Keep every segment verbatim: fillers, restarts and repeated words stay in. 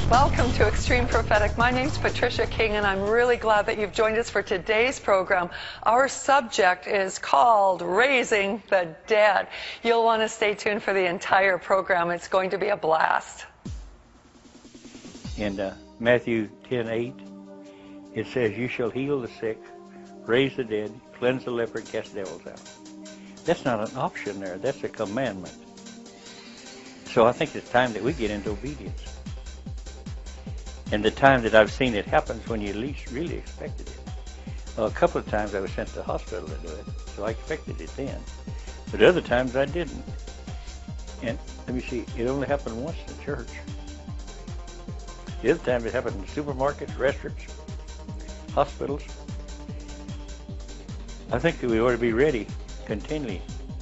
Welcome to Extreme Prophetic. My name's Patricia King, and I'm really glad that you've joined us for today's program. Our subject is called Raising the Dead. You'll want to stay tuned for the entire program. It's going to be a blast. In uh, Matthew ten eight, it says, "You shall heal the sick, raise the dead, cleanse the leper, cast devils out." That's not an option there. That's a commandment. So I think it's time that we get into obedience. And the time that I've seen it happens when you least really expected it. Well, a couple of times I was sent to the hospital to do it, so I expected it then. But other times I didn't. And let me see, it only happened once in the church. The other time it happened in supermarkets, restaurants, hospitals. I think that we ought to be ready continually.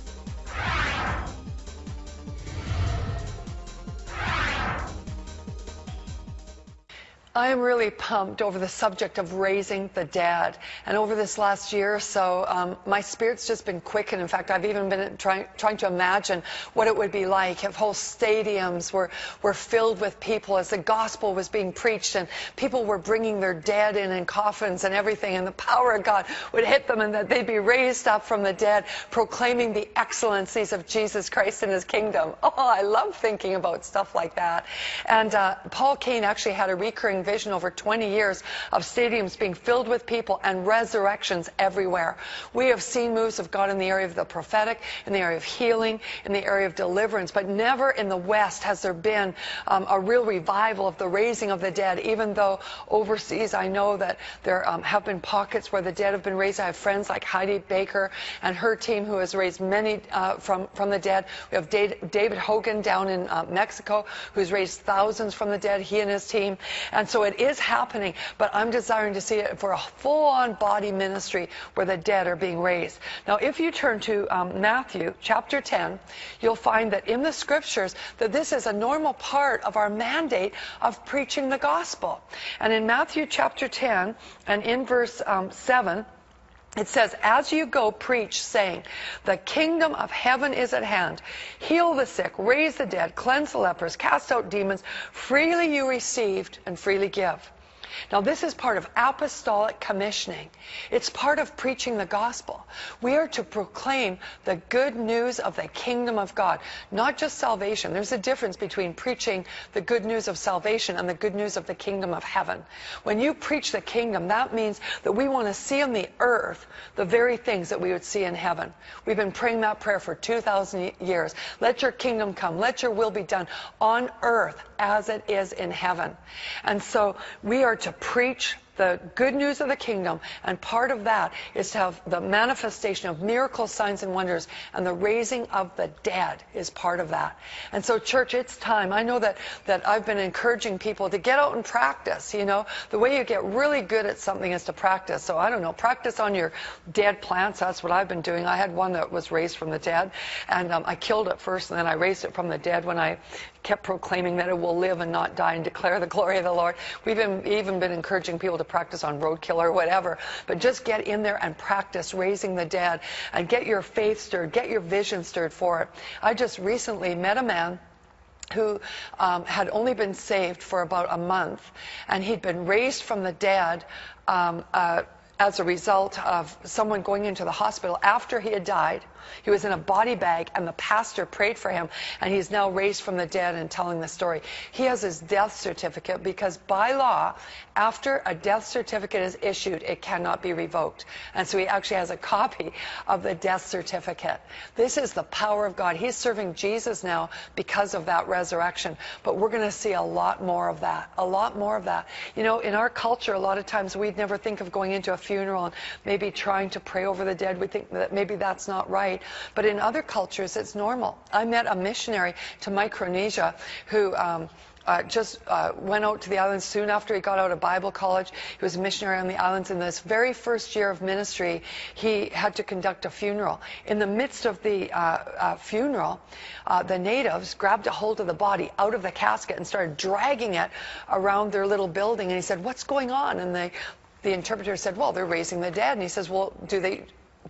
I am really pumped over the subject of raising the dead. And over this last year or so, um, my spirit's just been quickened. In fact, I've even been trying, trying to imagine what it would be like if whole stadiums were, were filled with people as the gospel was being preached and people were bringing their dead in in coffins and everything, and the power of God would hit them and that they'd be raised up from the dead, proclaiming the excellencies of Jesus Christ and His kingdom. Oh, I love thinking about stuff like that. And uh, Paul Cain actually had a recurring vision over twenty years of stadiums being filled with people and resurrections everywhere. We have seen moves of God in the area of the prophetic, in the area of healing, in the area of deliverance, but never in the West has there been um, a real revival of the raising of the dead, even though overseas I know that there um, have been pockets where the dead have been raised. I have friends like Heidi Baker and her team who has raised many uh, from, from the dead. We have David Hogan down in uh, Mexico who's raised thousands from the dead, he and his team. And so it is happening, but I'm desiring to see it for a full-on body ministry where the dead are being raised. Now, if you turn to um, Matthew chapter ten, you'll find that in the scriptures that this is a normal part of our mandate of preaching the gospel. And in Matthew chapter ten and in verse um, seven, it says, "As you go, preach, saying, the kingdom of heaven is at hand. Heal the sick, raise the dead, cleanse the lepers, cast out demons. Freely you received, and freely give." Now, this is part of apostolic commissioning. It's part of preaching the gospel. We are to proclaim the good news of the kingdom of God, not just salvation. There's a difference between preaching the good news of salvation and the good news of the kingdom of heaven. When you preach the kingdom, that means that we want to see on the earth the very things that we would see in heaven. We've been praying that prayer for two thousand years. Let your kingdom come. Let your will be done on earth as it is in heaven. And so we are to preach the good news of the kingdom, and part of that is to have the manifestation of miracles, signs, and wonders, and the raising of the dead is part of that. And so, church, it's time. I know that, that I've been encouraging people to get out and practice, you know. The way you get really good at something is to practice. So, I don't know, practice on your dead plants. That's what I've been doing. I had one that was raised from the dead, and um, I killed it first, and then I raised it from the dead when I kept proclaiming that it will live and not die and declare the glory of the Lord. We've been, even been encouraging people to practice on roadkill or whatever, but just get in there and practice raising the dead and get your faith stirred, get your vision stirred for it. I just recently met a man who um, had only been saved for about a month, and he'd been raised from the dead um, uh, as a result of someone going into the hospital after he had died. He was in a body bag, and the pastor prayed for him, and he's now raised from the dead and telling the story. He has his death certificate because by law, after a death certificate is issued, it cannot be revoked. And so he actually has a copy of the death certificate. This is the power of God. He's serving Jesus now because of that resurrection. But we're going to see a lot more of that, a lot more of that. You know, in our culture, a lot of times we'd never think of going into a funeral and maybe trying to pray over the dead. We think that maybe that's not right. But in other cultures, it's normal. I met a missionary to Micronesia who um, Uh, just uh, went out to the islands soon after he got out of Bible college. He was a missionary on the islands. In this very first year of ministry, he had to conduct a funeral. In the midst of the uh, uh, funeral, uh, the natives grabbed a hold of the body out of the casket and started dragging it around their little building. And he said, "What's going on?" And the, the interpreter said, "Well, they're raising the dead." And he says, "Well, do they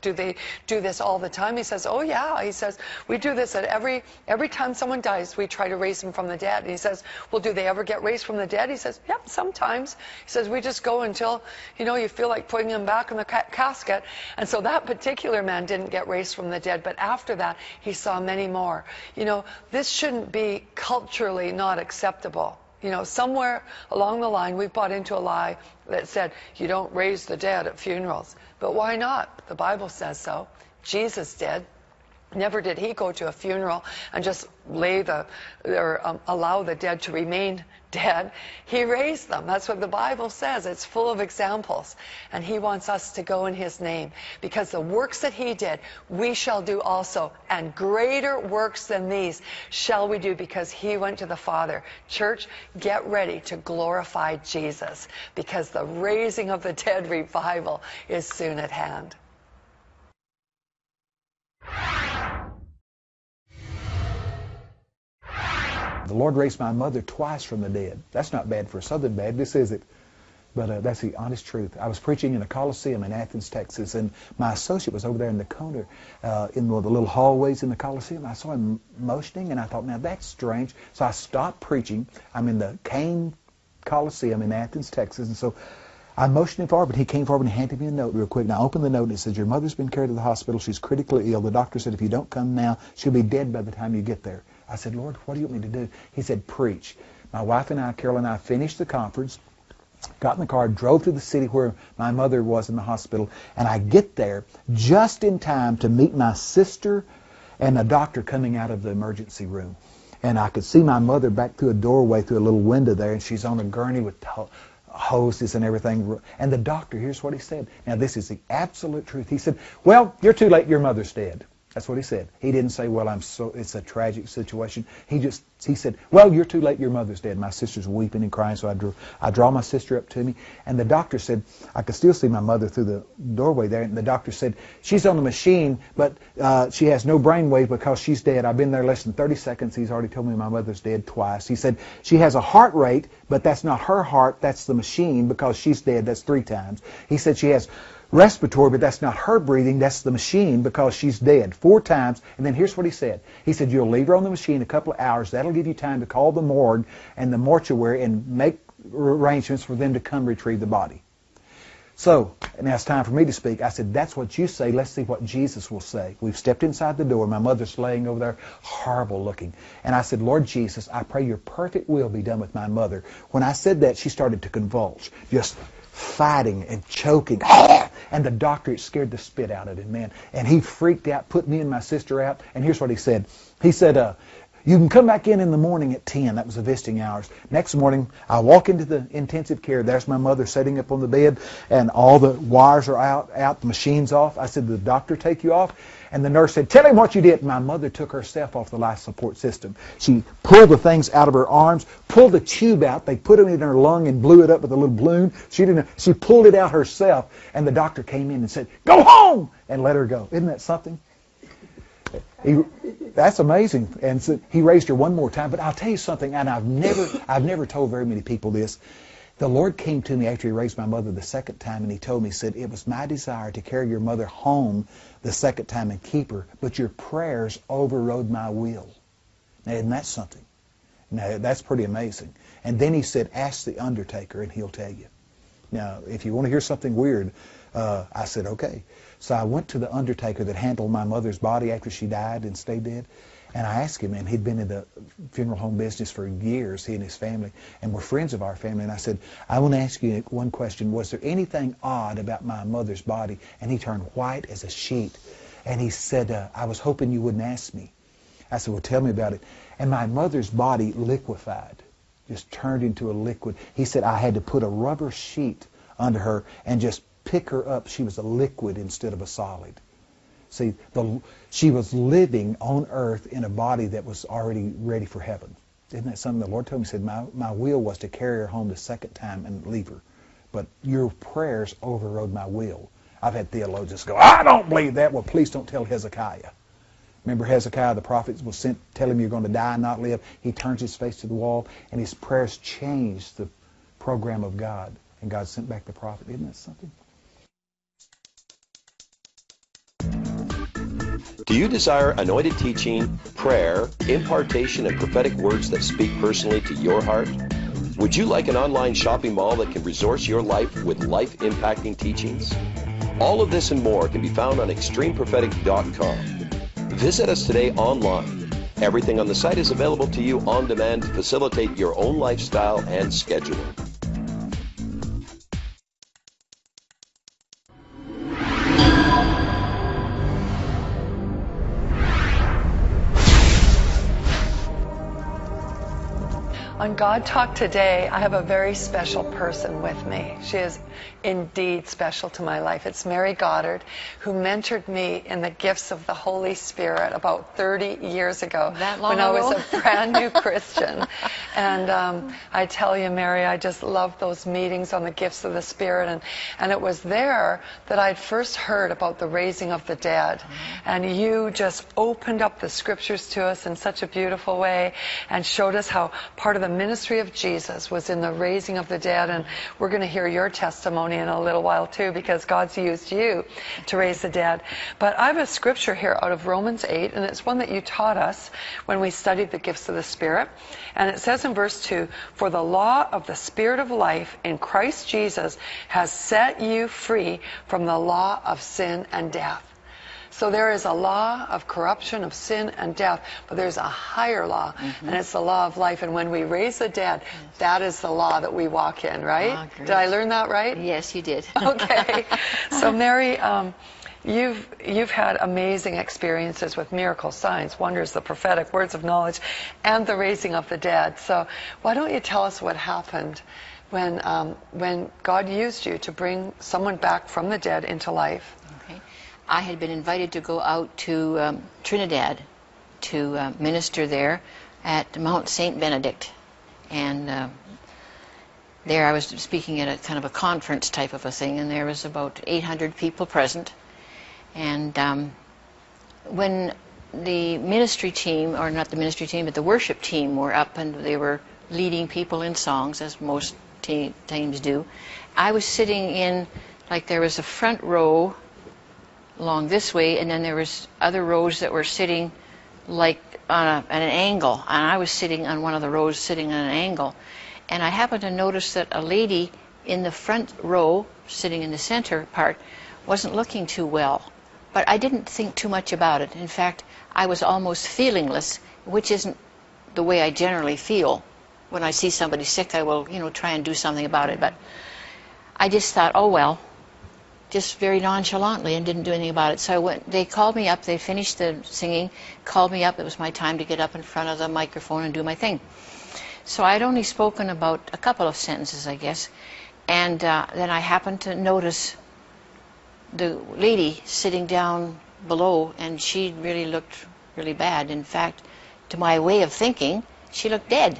do they do this all the time? He says, oh yeah. He says, we do this at every every time someone dies, we try to raise them from the dead. And he says, well, do they ever get raised from the dead? He says, yeah, sometimes. He says, we just go until, you know, you feel like putting them back in the ca- casket. And so that particular man didn't get raised from the dead, but after that, he saw many more. You know, this shouldn't be culturally not acceptable. You know, somewhere along the line, we've bought into a lie that said, you don't raise the dead at funerals. But why not? The Bible says so. Jesus did. Never did he go to a funeral and just lay the, or um, allow the dead to remain dead. He raised them. That's what the Bible says. It's full of examples. And he wants us to go in his name. Because the works that he did, we shall do also. And greater works than these shall we do, because he went to the Father. Church, get ready to glorify Jesus, because the raising of the dead revival is soon at hand. The Lord raised my mother twice from the dead. That's not bad for a Southern Baptist, is it? But uh, that's the honest truth. I was preaching in a Coliseum in Athens, Texas, and my associate was over there in the corner, uh, in one of the little hallways in the Coliseum. I saw him motioning, and I thought, now that's strange. So I stopped preaching. I'm in the Kane Coliseum in Athens, Texas, and so I motioned him forward, but he came forward and handed me a note real quick. And I opened the note, and it says, your mother's been carried to the hospital. She's critically ill. The doctor said if you don't come now, she'll be dead by the time you get there. I said, Lord, what do you want me to do? He said, preach. My wife and I, Carol and I, finished the conference, got in the car, drove to the city where my mother was in the hospital, and I get there just in time to meet my sister and a doctor coming out of the emergency room. And I could see my mother back through a doorway, through a little window there, and she's on a gurney with hoses and everything. And the doctor, here's what he said. Now, this is the absolute truth. He said, well, you're too late. Your mother's dead. That's what he said. He didn't say, well, I'm so, it's a tragic situation. He just, he said, well, you're too late. Your mother's dead. My sister's weeping and crying, so I drew, I draw my sister up to me. And the doctor said, I could still see my mother through the doorway there. And the doctor said, she's on the machine, but uh, she has no brainwave because she's dead. I've been there less than thirty seconds. He's already told me my mother's dead twice. He said, she has a heart rate, but that's not her heart. That's the machine because she's dead. That's three times. He said she has respiratory, but that's not her breathing, that's the machine because she's dead. Four times, and then here's what he said. He said, you'll leave her on the machine a couple of hours. That'll give you time to call the morgue and the mortuary and make arrangements for them to come retrieve the body. So, now it's time for me to speak. I said, that's what you say. Let's see what Jesus will say. We've stepped inside the door. My mother's laying over there, horrible looking. And I said, Lord Jesus, I pray your perfect will be done with my mother. When I said that, she started to convulse, just fighting and choking. And the doctor, it scared the spit out of him, man. And he freaked out, put me and my sister out. And here's what he said. He said, uh, you can come back in in the morning at ten. That was the visiting hours. Next morning, I walk into the intensive care. There's my mother sitting up on the bed, and all the wires are out, out, the machine's off. I said, did the doctor take you off? And the nurse said, tell him what you did. And my mother took herself off the life support system. She pulled the things out of her arms, pulled the tube out. They put it in her lung and blew it up with a little balloon. She didn't. She pulled it out herself. And the doctor came in and said, go home, and let her go. Isn't that something? He, that's amazing. And so he raised her one more time. But I'll tell you something, and I've never, I've never told very many people this. The Lord came to me after he raised my mother the second time, and he told me, he said, it was my desire to carry your mother home the second time and keep her, but your prayers overrode my will. Now, isn't that something? Now, that's pretty amazing. And then he said, ask the undertaker, and he'll tell you. Now, if you want to hear something weird, uh, I said, okay. So I went to the undertaker that handled my mother's body after she died and stayed dead. And I asked him, and he'd been in the funeral home business for years, he and his family, and were friends of our family. And I said, I want to ask you one question. Was there anything odd about my mother's body? And he turned white as a sheet. And he said, uh, I was hoping you wouldn't ask me. I said, well, tell me about it. And my mother's body liquefied, just turned into a liquid. He said, I had to put a rubber sheet under her and just pick her up. She was a liquid instead of a solid. See, the, she was living on earth in a body that was already ready for heaven. Isn't that something the Lord told me? He said, my, my will was to carry her home the second time and leave her. But your prayers overrode my will. I've had theologians go, I don't believe that. Well, please don't tell Hezekiah. Remember Hezekiah, the prophet was sent, tell him you're going to die and not live. He turns his face to the wall, and his prayers changed the program of God. And God sent back the prophet. Isn't that something? Do you desire anointed teaching, prayer, impartation, and prophetic words that speak personally to your heart? Would you like an online shopping mall that can resource your life with life-impacting teachings? All of this and more can be found on extreme prophetic dot com. Visit us today online. Everything on the site is available to you on demand to facilitate your own lifestyle and scheduling. On God Talk today, I have a very special person with me. She is indeed special to my life. It's Mary Goddard, who mentored me in the gifts of the Holy Spirit about thirty years ago. That long when I ago? was a brand new Christian. And um, I tell you, Mary, I just love those meetings on the gifts of the Spirit. And, and it was there that I'd first heard about the raising of the dead. Mm-hmm. And you just opened up the scriptures to us in such a beautiful way and showed us how part of the ministry of Jesus was in the raising of the dead. And we're going to hear your testimony in a little while too, because God's used you to raise the dead. But I have a scripture here out of Romans eight, and it's one that you taught us when we studied the gifts of the Spirit. And it says in verse two, "For the law of the Spirit of life in Christ Jesus has set you free from the law of sin and death." So there is a law of corruption, of sin and death, but there's a higher law, mm-hmm. and it's the law of life. And when we raise the dead, yes. that is the law that we walk in, right? Ah, did I learn that right? Yes, you did. Okay. So Mary, um, you've you've had amazing experiences with miracles, signs, wonders, the prophetic, words of knowledge, and the raising of the dead. So why don't you tell us what happened when um, when God used you to bring someone back from the dead into life? Okay. I had been invited to go out to um, Trinidad to uh, minister there at Mount Saint Benedict. And uh, there I was speaking at a kind of a conference type of a thing, and there was about eight hundred people present. And um, when the ministry team, or not the ministry team, but the worship team were up and they were leading people in songs, as most te- teams do, I was sitting in, like there was a front row along this way, and then there was other rows that were sitting like on a, at an angle, and I was sitting on one of the rows sitting on an angle. And I happened to notice that a lady in the front row, sitting in the center part, wasn't looking too well. But I didn't think too much about it. In fact, I was almost feelingless, which isn't the way I generally feel. When I see somebody sick, I will, you know, try and do something about it. But I just thought, oh well, just very nonchalantly, and didn't do anything about it. So I went, they called me up, they finished the singing, called me up. It was my time to get up in front of the microphone and do my thing. So I'd only spoken about a couple of sentences, I guess. And uh, then I happened to notice the lady sitting down below, and she really looked really bad. In fact, to my way of thinking, she looked dead.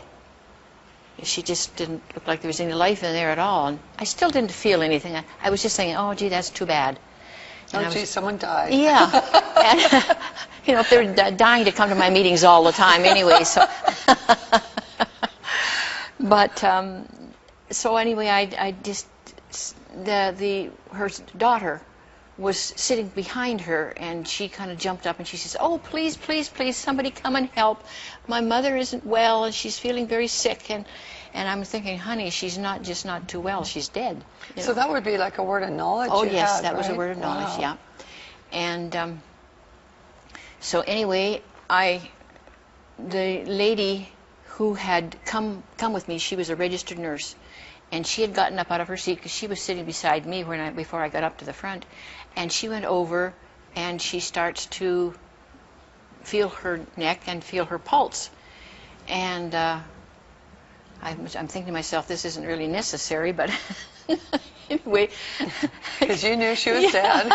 She just didn't look like there was any life in there at all. And I still didn't feel anything. I, I was just saying, oh, gee, that's too bad. And oh, was, gee, someone died. Yeah. And, you know, if they're d- dying to come to my meetings all the time anyway. So, But, um, so anyway, I, I just, the, the, her daughter was sitting behind her, and she kind of jumped up and she says, oh, please, please, please, somebody come and help. My mother isn't well, and she's feeling very sick. And, and I'm thinking, honey, she's not just not too well, she's dead. You so know? that would be like a word of knowledge. Oh, you yes, had, that right? was a word of knowledge, wow. yeah. And um, so anyway, I, the lady who had come, come with me, she was a registered nurse. And she had gotten up out of her seat because she was sitting beside me when I, before I got up to the front. And she went over and she starts to feel her neck and feel her pulse. And uh, I'm, I'm thinking to myself, this isn't really necessary, but anyway. Because you knew she was dead.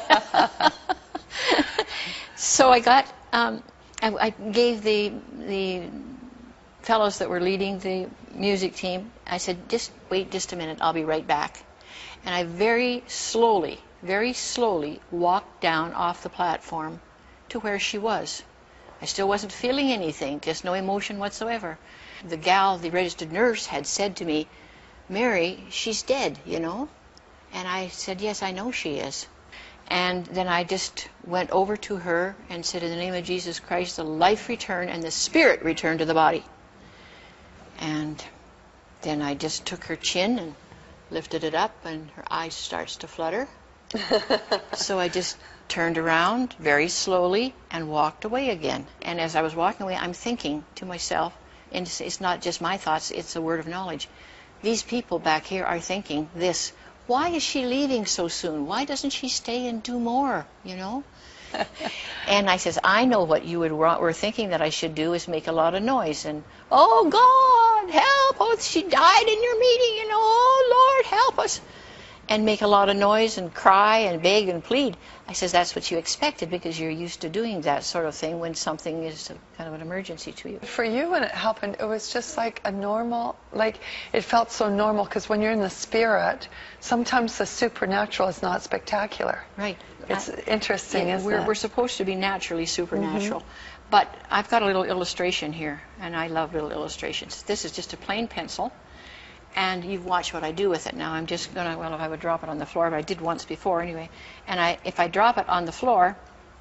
So I got, um, I, I gave the the fellows that were leading the music team, I said, just wait just a minute, I'll be right back. And I very slowly, very slowly walked down off the platform to where she was. I still wasn't feeling anything, just no emotion whatsoever. The gal, the registered nurse, had said to me, Mary, she's dead, you know? And I said, yes, I know she is. And then I just went over to her and said, in the name of Jesus Christ, the life return and the spirit return to the body. And then I just took her chin and lifted it up, and her eyes starts to flutter. So I just turned around very slowly and walked away again. And as I was walking away, I'm thinking to myself, and it's, it's not just my thoughts, it's a word of knowledge. These people back here are thinking this, why is she leaving so soon? Why doesn't she stay and do more, you know? And I says, I know what you would, were thinking that I should do is make a lot of noise. And, oh, God, help us. She died in your meeting, you know. Oh, Lord, help us. And make a lot of noise and cry and beg and plead. I says, that's what you expected because you're used to doing that sort of thing when something is a, kind of an emergency to you. For you, when it happened, it was just like a normal, like, it felt so normal because when you're in the spirit, sometimes the supernatural is not spectacular. Right. It's I, interesting, yeah, isn't we're, it? We're supposed to be naturally supernatural. Mm-hmm. But I've got a little illustration here, and I love little illustrations. This is just a plain pencil. And you've watched what I do with it. Now I'm just going to, well, if I would drop it on the floor, but I did once before anyway. And I, if I drop it on the floor,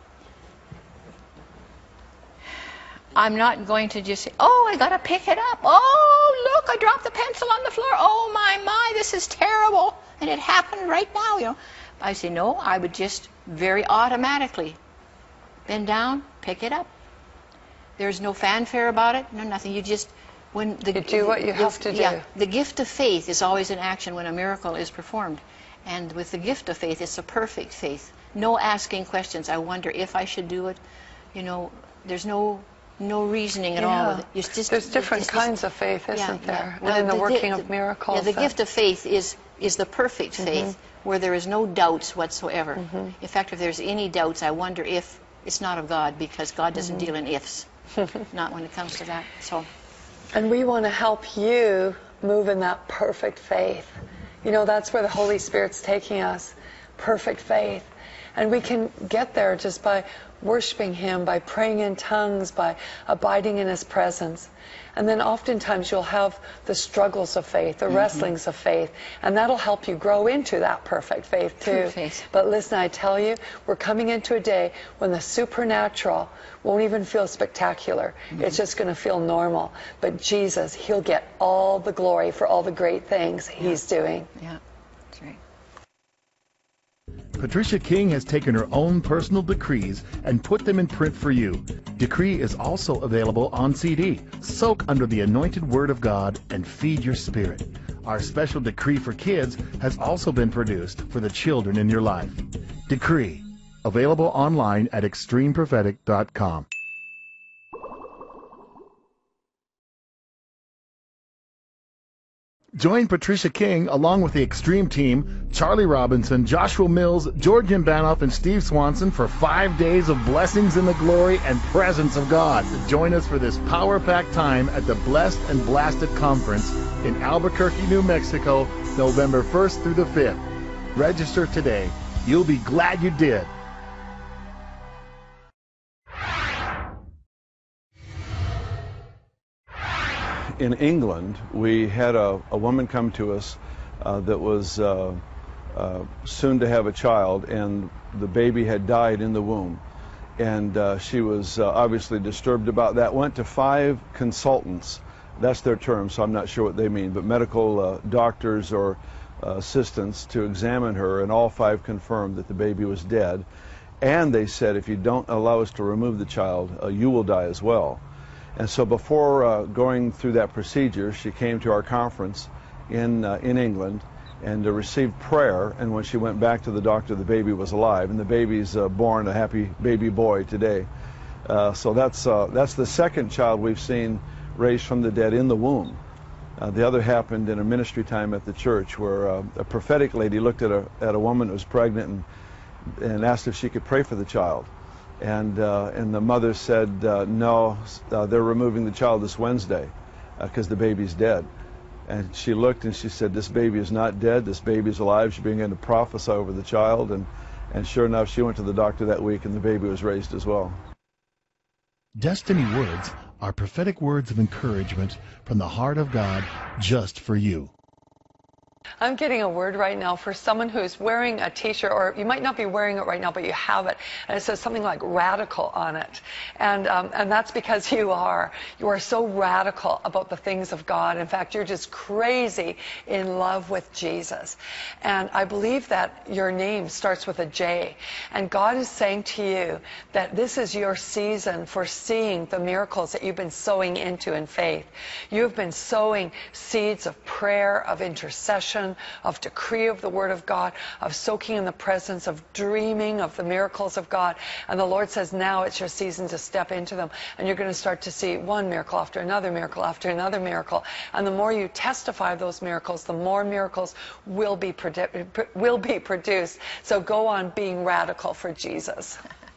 I'm not going to just say, oh, I got to pick it up. Oh, look, I dropped the pencil on the floor. Oh, my, my, this is terrible. And it happened right now, you know. I say, no, I would just very automatically bend down, pick it up. There's no fanfare about it, no nothing. You just... When the, you do what you the, have to do. Yeah, the gift of faith is always in action when a miracle is performed. And with the gift of faith, it's a perfect faith. No asking questions. I wonder if I should do it. You know, there's no no reasoning at yeah. all with it. It's just, there's different it's, kinds of faith, isn't yeah, there? Yeah. Well, and in the, the working the, of miracles. Yeah, the that... gift of faith is, is the perfect faith mm-hmm. where there is no doubts whatsoever. Mm-hmm. In fact, if there's any doubts, I wonder if it's not of God, because God doesn't mm-hmm. deal in ifs. Not when it comes to that. So. And we want to help you move in that perfect faith. You know, that's where the Holy Spirit's taking us. Perfect faith. And we can get there just by worshiping Him, by praying in tongues, by abiding in His presence. And then oftentimes you'll have the struggles of faith, the mm-hmm. wrestlings of faith, and that'll help you grow into that perfect faith too. True faith. But listen, I tell you, we're coming into a day when the supernatural won't even feel spectacular. Mm-hmm. It's just going to feel normal. But Jesus, He'll get all the glory for all the great things yeah. He's doing. Yeah, that's right. Patricia King has taken her own personal decrees and put them in print for you. Decree is also available on C D. Soak under the anointed Word of God and feed your spirit. Our special decree for kids has also been produced for the children in your life. Decree, available online at extreme prophetic dot com. Join Patricia King along with the Extreme team, Charlie Robinson, Joshua Mills, George Imbanoff, and Steve Swanson for five days of blessings in the glory and presence of God. Join us for this power-packed time at the Blessed and Blasted Conference in Albuquerque, New Mexico, November first through the fifth. Register today. You'll be glad you did. In England, we had a, a woman come to us uh, that was uh, uh, soon to have a child, and the baby had died in the womb. And uh, she was uh, obviously disturbed about that. Went to five consultants. That's their term, so I'm not sure what they mean, but medical uh, doctors or uh, assistants to examine her, and all five confirmed that the baby was dead. And they said, if you don't allow us to remove the child, uh, you will die as well. And so before uh, going through that procedure, she came to our conference in uh, in England and uh, received prayer. And when she went back to the doctor, the baby was alive, and the baby's uh, born, a happy baby boy today. Uh, so that's uh, that's the second child we've seen raised from the dead in the womb. Uh, the other happened in a ministry time at the church, where uh, a prophetic lady looked at a at a woman that was pregnant and and asked if she could pray for the child. And uh, and the mother said, uh, no, uh, they're removing the child this Wednesday because uh, the baby's dead. And she looked and she said, this baby is not dead, this baby is alive. She began to prophesy over the child, and, and sure enough, she went to the doctor that week, and the baby was raised as well. Destiny Words are prophetic words of encouragement from the heart of God just for you. I'm getting a word right now for someone who's wearing a t-shirt, or you might not be wearing it right now, but you have it, and it says something like radical on it. And um, and that's because you are. You are so radical about the things of God. In fact, you're just crazy in love with Jesus. And I believe that your name starts with a J. And God is saying to you that this is your season for seeing the miracles that you've been sowing into in faith. You've been sowing seeds of prayer, of intercession, of decree of the Word of God, of soaking in the presence, of dreaming of the miracles of God. And the Lord says now it's your season to step into them. And you're going to start to see one miracle after another miracle after another miracle. And the more you testify of those miracles, the more miracles will be, produ- will be produced. So go on being radical for Jesus.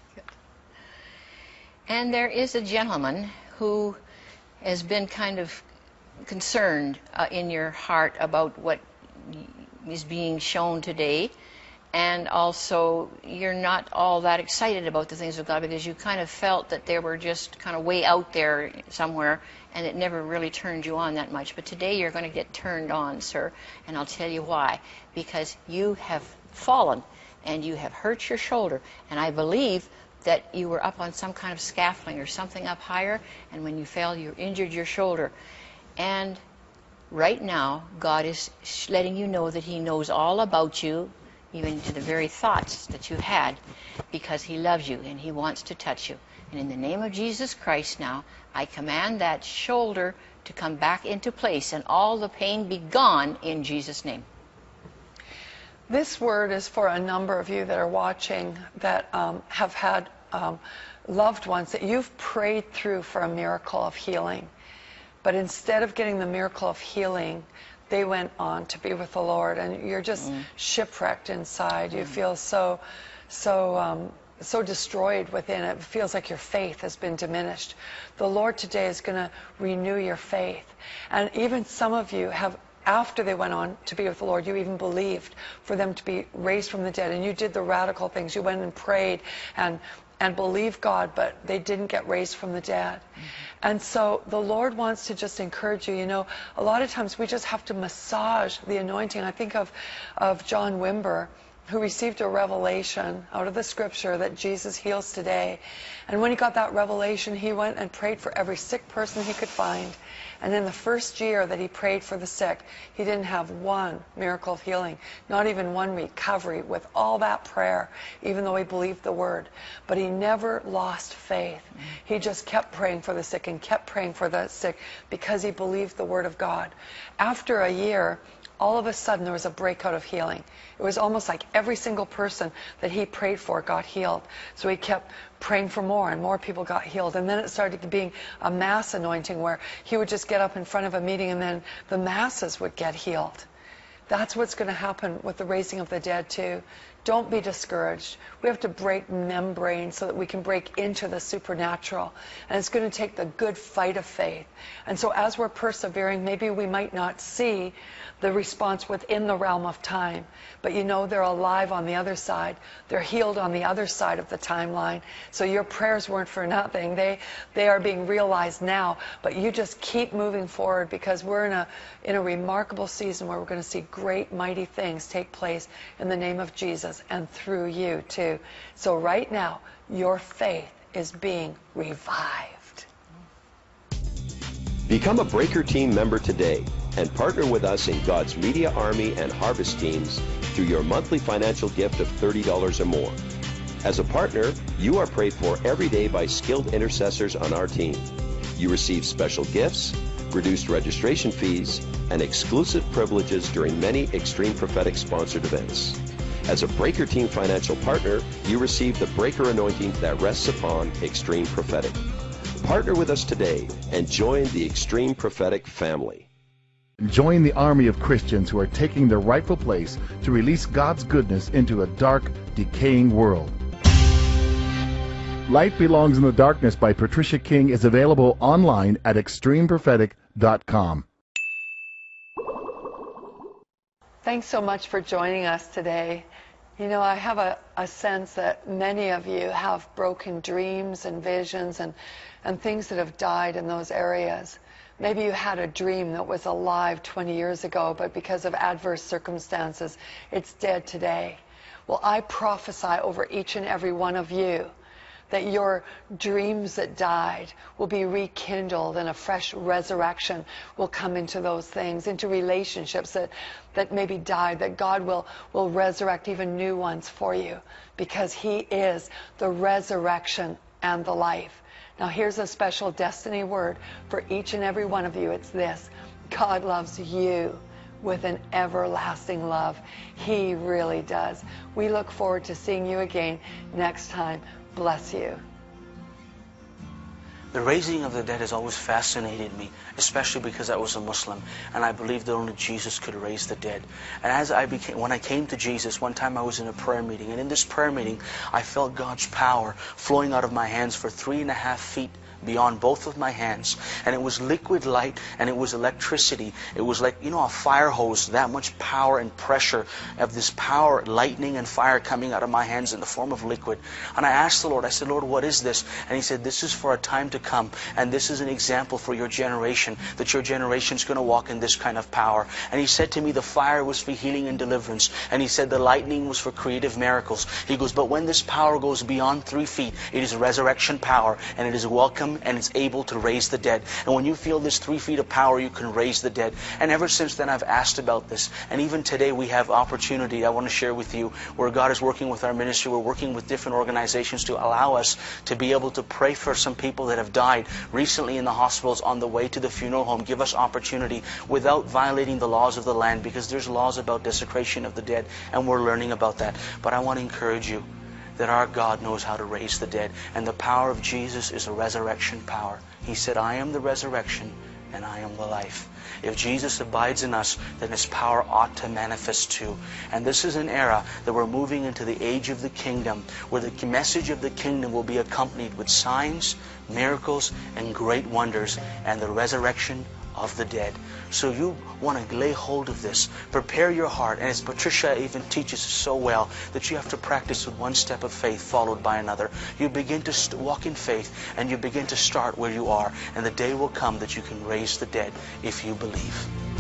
And there is a gentleman who has been kind of concerned uh, in your heart about what is being shown today, and also you're not all that excited about the things of God because you kind of felt that they were just kind of way out there somewhere, and it never really turned you on that much. But today you're going to get turned on, sir, and I'll tell you why. Because you have fallen and you have hurt your shoulder, and I believe that you were up on some kind of scaffolding or something up higher, and when you fell you injured your shoulder. And right now, God is letting you know that He knows all about you, even to the very thoughts that you had, because He loves you and He wants to touch you. And in the name of Jesus Christ now, I command that shoulder to come back into place and all the pain be gone in Jesus' name. This word is for a number of you that are watching that um, have had um, loved ones that you've prayed through for a miracle of healing. But instead of getting the miracle of healing, they went on to be with the Lord, and you're just mm. shipwrecked inside. Mm. You feel so, so, um, so destroyed within. It feels like your faith has been diminished. The Lord today is going to renew your faith, and even some of you have. After they went on to be with the Lord, you even believed for them to be raised from the dead, and you did the radical things. You went and prayed and and believed God, but they didn't get raised from the dead. Mm-hmm. And so the Lord wants to just encourage you. You know, a lot of times we just have to massage the anointing. I think of, of John Wimber, who received a revelation out of the scripture that Jesus heals today. And when he got that revelation, he went and prayed for every sick person he could find. And in the first year that he prayed for the sick, he didn't have one miracle of healing, not even one recovery with all that prayer, even though he believed the word. But he never lost faith. He just kept praying for the sick and kept praying for the sick because he believed the word of God. After a year, all of a sudden there was a breakout of healing. It was almost like every single person that he prayed for got healed. So he kept praying for more, and more people got healed. And then it started being a mass anointing where he would just get up in front of a meeting and then the masses would get healed. That's what's going to happen with the raising of the dead too. Don't be discouraged. We have to break membranes so that we can break into the supernatural. And it's going to take the good fight of faith. And so as we're persevering, maybe we might not see the response within the realm of time. But you know they're alive on the other side. They're healed on the other side of the timeline. So your prayers weren't for nothing. They they are being realized now. But you just keep moving forward, because we're in a in a remarkable season where we're going to see great, mighty things take place in the name of Jesus and through you too. So right now, your faith is being revived. Become a Breaker Team member today and partner with us in God's Media Army and Harvest teams through your monthly financial gift of thirty dollars or more. As a partner, you are prayed for every day by skilled intercessors on our team. You receive special gifts, reduced registration fees, and exclusive privileges during many Extreme Prophetic sponsored events. As a Breaker Team financial partner, you receive the Breaker anointing that rests upon Extreme Prophetic. Partner with us today and join the Extreme Prophetic family. Join the army of Christians who are taking their rightful place to release God's goodness into a dark, decaying world. Light Belongs in the Darkness by Patricia King is available online at extreme prophetic dot com. Thanks so much for joining us today. You know, I have a, a sense that many of you have broken dreams and visions and, and things that have died in those areas. Maybe you had a dream that was alive twenty years ago, but because of adverse circumstances, it's dead today. Well, I prophesy over each and every one of you that your dreams that died will be rekindled and a fresh resurrection will come into those things, into relationships that, that maybe died, that God will, will resurrect even new ones for you, because He is the resurrection and the life. Now here's a special destiny word for each and every one of you. It's this: God loves you with an everlasting love. He really does. We look forward to seeing you again next time. Bless you. The raising of the dead has always fascinated me, especially because I was a Muslim and I believed that only Jesus could raise the dead. And as I became, when I came to Jesus, one time I was in a prayer meeting, and in this prayer meeting I felt God's power flowing out of my hands for three and a half feet beyond both of my hands, and it was liquid light and it was electricity. It was like, you know, a fire hose, that much power and pressure of this power, lightning and fire coming out of my hands in the form of liquid. And I asked the Lord, I said, Lord, what is this? And He said, this is for a time to come, and this is an example for your generation, that your generation is going to walk in this kind of power. And He said to me, the fire was for healing and deliverance, and He said the lightning was for creative miracles. He goes, but when this power goes beyond three feet, it is resurrection power, and it is welcome, and it's able to raise the dead. And when you feel this three feet of power, you can raise the dead. And ever since then I've asked about this, and even today we have opportunity I want to share with you, where God is working with our ministry. We're working with different organizations to allow us to be able to pray for some people that have died recently in the hospitals on the way to the funeral home. Give us opportunity without violating the laws of the land, because there's laws about desecration of the dead, and we're learning about that. But I want to encourage you that our God knows how to raise the dead, and the power of Jesus is a resurrection power. He said, I am the resurrection and I am the life. If Jesus abides in us, then His power ought to manifest too. And this is an era that we're moving into the age of the kingdom, where the message of the kingdom will be accompanied with signs, miracles, and great wonders, and the resurrection of the dead. So you want to lay hold of this. Prepare your heart. And as Patricia even teaches so well, that you have to practice with one step of faith followed by another. You begin to st- walk in faith, and you begin to start where you are. And the day will come that you can raise the dead if you believe.